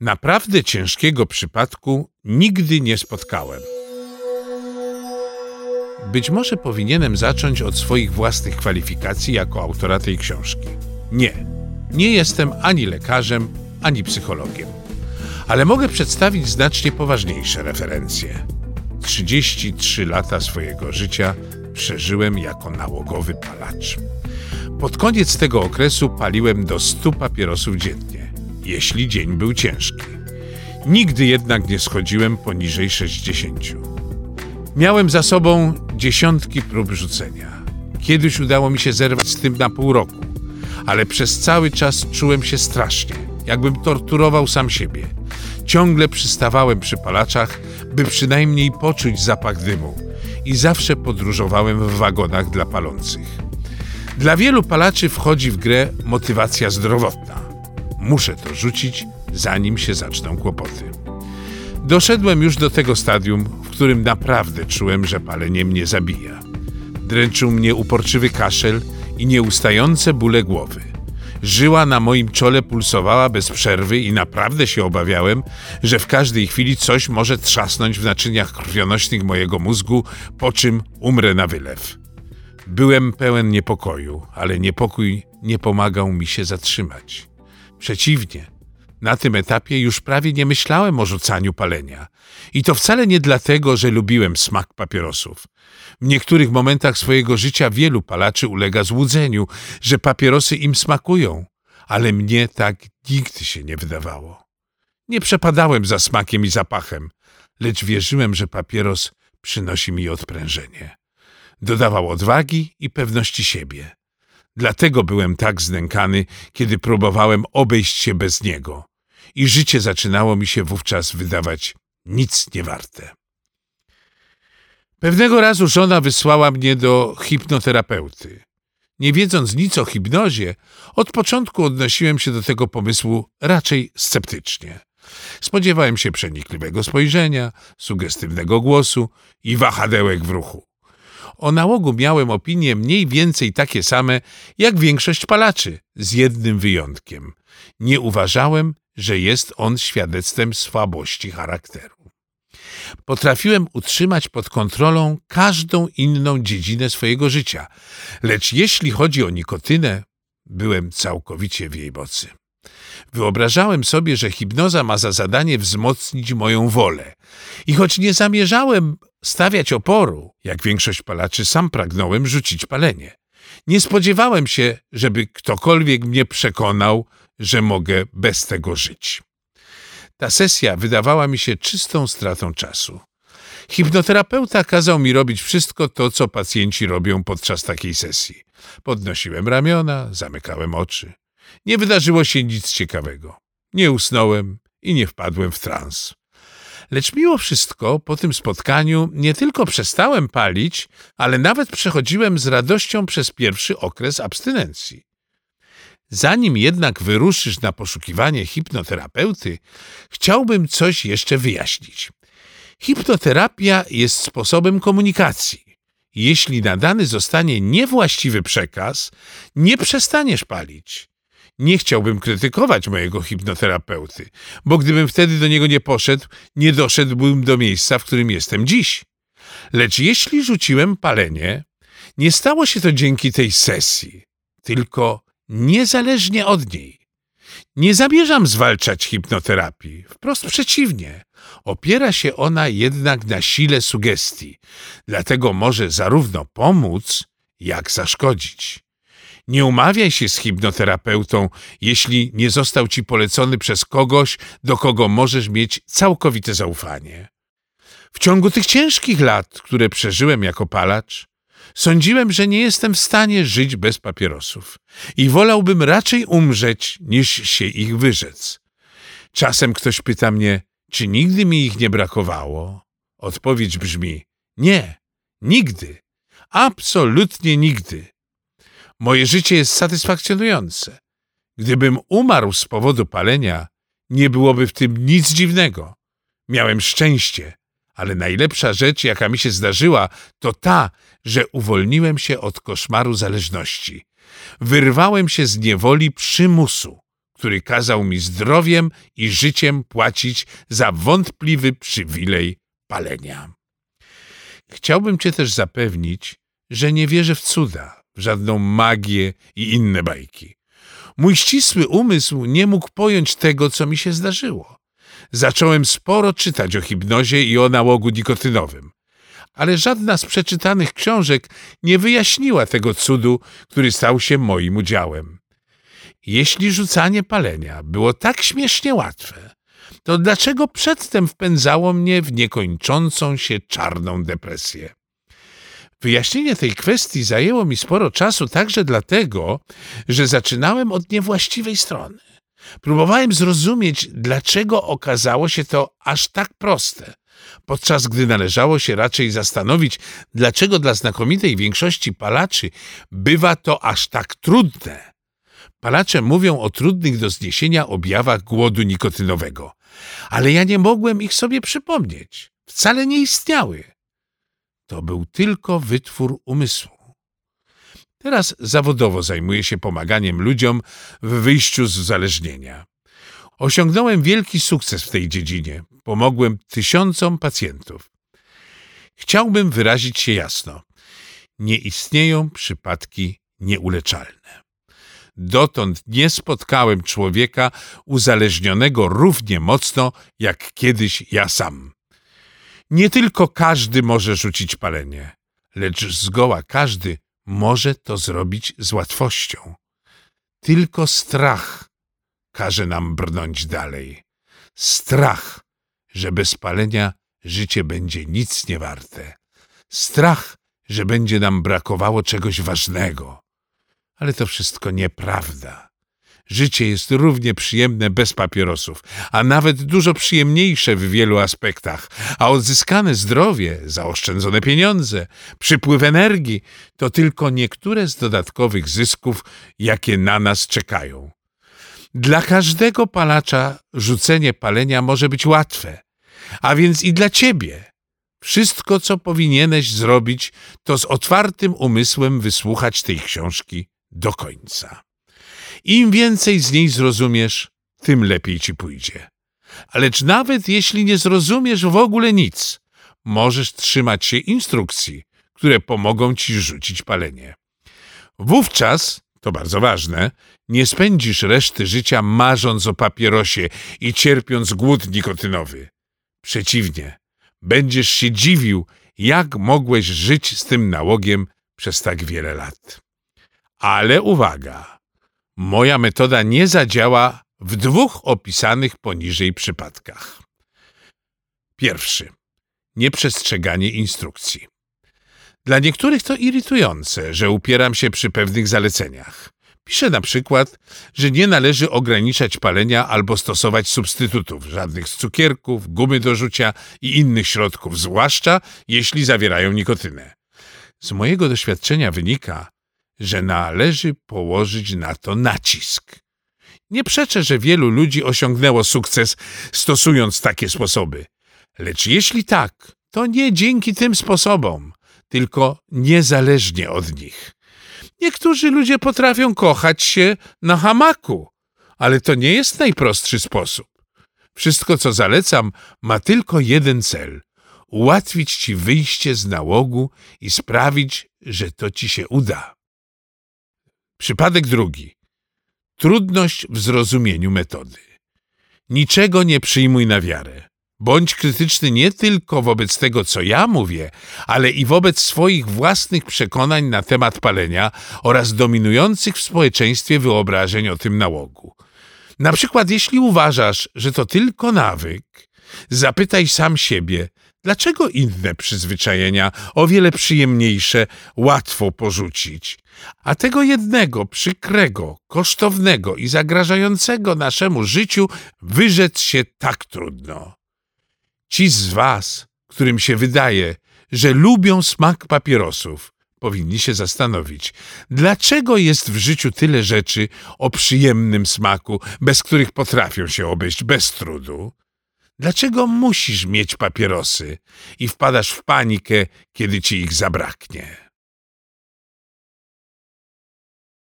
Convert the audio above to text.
Naprawdę ciężkiego przypadku nigdy nie spotkałem. Być może powinienem zacząć od swoich własnych kwalifikacji jako autora tej książki. Nie jestem ani lekarzem, ani psychologiem. Ale mogę przedstawić znacznie poważniejsze referencje. 33 lata swojego życia przeżyłem jako nałogowy palacz. Pod koniec tego okresu paliłem do 100 papierosów dziennie, jeśli dzień był ciężki. Nigdy jednak nie schodziłem poniżej 60. Miałem za sobą dziesiątki prób rzucenia. Kiedyś udało mi się zerwać z tym na pół roku, ale przez cały czas czułem się strasznie, jakbym torturował sam siebie. Ciągle przystawałem przy palaczach, by przynajmniej poczuć zapach dymu i zawsze podróżowałem w wagonach dla palących. Dla wielu palaczy wchodzi w grę motywacja zdrowotna. Muszę to rzucić, zanim się zaczną kłopoty. Doszedłem już do tego stadium, w którym naprawdę czułem, że palenie mnie zabija. Dręczył mnie uporczywy kaszel i nieustające bóle głowy. Żyła na moim czole pulsowała bez przerwy i naprawdę się obawiałem, że w każdej chwili coś może trzasnąć w naczyniach krwionośnych mojego mózgu, po czym umrę na wylew. Byłem pełen niepokoju, ale niepokój nie pomagał mi się zatrzymać. Przeciwnie, na tym etapie już prawie nie myślałem o rzucaniu palenia. I to wcale nie dlatego, że lubiłem smak papierosów. W niektórych momentach swojego życia wielu palaczy ulega złudzeniu, że papierosy im smakują, ale mnie tak nigdy się nie wydawało. Nie przepadałem za smakiem i zapachem, lecz wierzyłem, że papieros przynosi mi odprężenie. Dodawał odwagi i pewności siebie. Dlatego byłem tak znękany, kiedy próbowałem obejść się bez niego. I życie zaczynało mi się wówczas wydawać nic niewarte. Pewnego razu żona wysłała mnie do hipnoterapeuty. Nie wiedząc nic o hipnozie, od początku odnosiłem się do tego pomysłu raczej sceptycznie. Spodziewałem się przenikliwego spojrzenia, sugestywnego głosu i wahadełek w ruchu. O nałogu miałem opinie mniej więcej takie same jak większość palaczy, z jednym wyjątkiem. Nie uważałem, że jest on świadectwem słabości charakteru. Potrafiłem utrzymać pod kontrolą każdą inną dziedzinę swojego życia, lecz jeśli chodzi o nikotynę, byłem całkowicie w jej mocy. Wyobrażałem sobie, że hipnoza ma za zadanie wzmocnić moją wolę i choć nie zamierzałem stawiać oporu, jak większość palaczy, sam pragnąłem rzucić palenie. Nie spodziewałem się, żeby ktokolwiek mnie przekonał, że mogę bez tego żyć. Ta sesja wydawała mi się czystą stratą czasu. Hipnoterapeuta kazał mi robić wszystko to, co pacjenci robią podczas takiej sesji. Podnosiłem ramiona, zamykałem oczy. Nie wydarzyło się nic ciekawego. Nie usnąłem i nie wpadłem w trans. Lecz mimo wszystko po tym spotkaniu nie tylko przestałem palić, ale nawet przechodziłem z radością przez pierwszy okres abstynencji. Zanim jednak wyruszysz na poszukiwanie hipnoterapeuty, chciałbym coś jeszcze wyjaśnić. Hipnoterapia jest sposobem komunikacji. Jeśli nadany zostanie niewłaściwy przekaz, nie przestaniesz palić. Nie chciałbym krytykować mojego hipnoterapeuty, bo gdybym wtedy do niego nie poszedł, nie doszedłbym do miejsca, w którym jestem dziś. Lecz jeśli rzuciłem palenie, nie stało się to dzięki tej sesji, tylko niezależnie od niej. Nie zamierzam zwalczać hipnoterapii, wprost przeciwnie. Opiera się ona jednak na sile sugestii, dlatego może zarówno pomóc, jak zaszkodzić. Nie umawiaj się z hipnoterapeutą, jeśli nie został ci polecony przez kogoś, do kogo możesz mieć całkowite zaufanie. W ciągu tych ciężkich lat, które przeżyłem jako palacz, sądziłem, że nie jestem w stanie żyć bez papierosów i wolałbym raczej umrzeć, niż się ich wyrzec. Czasem ktoś pyta mnie, czy nigdy mi ich nie brakowało? Odpowiedź brzmi: nie, nigdy, absolutnie nigdy. Moje życie jest satysfakcjonujące. Gdybym umarł z powodu palenia, nie byłoby w tym nic dziwnego. Miałem szczęście, ale najlepsza rzecz, jaka mi się zdarzyła, to ta, że uwolniłem się od koszmaru zależności. Wyrwałem się z niewoli przymusu, który kazał mi zdrowiem i życiem płacić za wątpliwy przywilej palenia. Chciałbym cię też zapewnić, że nie wierzę w cuda, w żadną magię i inne bajki. Mój ścisły umysł nie mógł pojąć tego, co mi się zdarzyło. Zacząłem sporo czytać o hipnozie i o nałogu nikotynowym, ale żadna z przeczytanych książek nie wyjaśniła tego cudu, który stał się moim udziałem. Jeśli rzucanie palenia było tak śmiesznie łatwe, to dlaczego przedtem wpędzało mnie w niekończącą się czarną depresję? Wyjaśnienie tej kwestii zajęło mi sporo czasu także dlatego, że zaczynałem od niewłaściwej strony. Próbowałem zrozumieć, dlaczego okazało się to aż tak proste, podczas gdy należało się raczej zastanowić, dlaczego dla znakomitej większości palaczy bywa to aż tak trudne. Palacze mówią o trudnych do zniesienia objawach głodu nikotynowego, ale ja nie mogłem ich sobie przypomnieć. Wcale nie istniały. To był tylko wytwór umysłu. Teraz zawodowo zajmuję się pomaganiem ludziom w wyjściu z uzależnienia. Osiągnąłem wielki sukces w tej dziedzinie. Pomogłem tysiącom pacjentów. Chciałbym wyrazić się jasno. Nie istnieją przypadki nieuleczalne. Dotąd nie spotkałem człowieka uzależnionego równie mocno jak kiedyś ja sam. Nie tylko każdy może rzucić palenie, lecz zgoła każdy może to zrobić z łatwością. Tylko strach każe nam brnąć dalej. Strach, że bez palenia życie będzie nic nie warte. Strach, że będzie nam brakowało czegoś ważnego. Ale to wszystko nieprawda. Życie jest równie przyjemne bez papierosów, a nawet dużo przyjemniejsze w wielu aspektach, a odzyskane zdrowie, zaoszczędzone pieniądze, przypływ energii to tylko niektóre z dodatkowych zysków, jakie na nas czekają. Dla każdego palacza rzucenie palenia może być łatwe, a więc i dla ciebie. Wszystko, co powinieneś zrobić, to z otwartym umysłem wysłuchać tej książki do końca. Im więcej z niej zrozumiesz, tym lepiej ci pójdzie. Lecz nawet jeśli nie zrozumiesz w ogóle nic, możesz trzymać się instrukcji, które pomogą ci rzucić palenie. Wówczas, to bardzo ważne, nie spędzisz reszty życia marząc o papierosie i cierpiąc głód nikotynowy. Przeciwnie, będziesz się dziwił, jak mogłeś żyć z tym nałogiem przez tak wiele lat. Ale uwaga! Moja metoda nie zadziała w dwóch opisanych poniżej przypadkach. Pierwszy. Nieprzestrzeganie instrukcji. Dla niektórych to irytujące, że upieram się przy pewnych zaleceniach. Piszę na przykład, że nie należy ograniczać palenia albo stosować substytutów, żadnych z cukierków, gumy do rzucia i innych środków, zwłaszcza jeśli zawierają nikotynę. Z mojego doświadczenia wynika, że należy położyć na to nacisk. Nie przeczę, że wielu ludzi osiągnęło sukces stosując takie sposoby. Lecz jeśli tak, to nie dzięki tym sposobom, tylko niezależnie od nich. Niektórzy ludzie potrafią kochać się na hamaku, ale to nie jest najprostszy sposób. Wszystko, co zalecam, ma tylko jeden cel – ułatwić ci wyjście z nałogu i sprawić, że to ci się uda. Przypadek drugi. Trudność w zrozumieniu metody. Niczego nie przyjmuj na wiarę. Bądź krytyczny nie tylko wobec tego, co ja mówię, ale i wobec swoich własnych przekonań na temat palenia oraz dominujących w społeczeństwie wyobrażeń o tym nałogu. Na przykład, jeśli uważasz, że to tylko nawyk, zapytaj sam siebie, dlaczego inne przyzwyczajenia, o wiele przyjemniejsze, łatwo porzucić, a tego jednego, przykrego, kosztownego i zagrażającego naszemu życiu wyrzec się tak trudno. Ci z was, którym się wydaje, że lubią smak papierosów, powinni się zastanowić, dlaczego jest w życiu tyle rzeczy o przyjemnym smaku, bez których potrafią się obejść bez trudu. Dlaczego musisz mieć papierosy i wpadasz w panikę, kiedy ci ich zabraknie?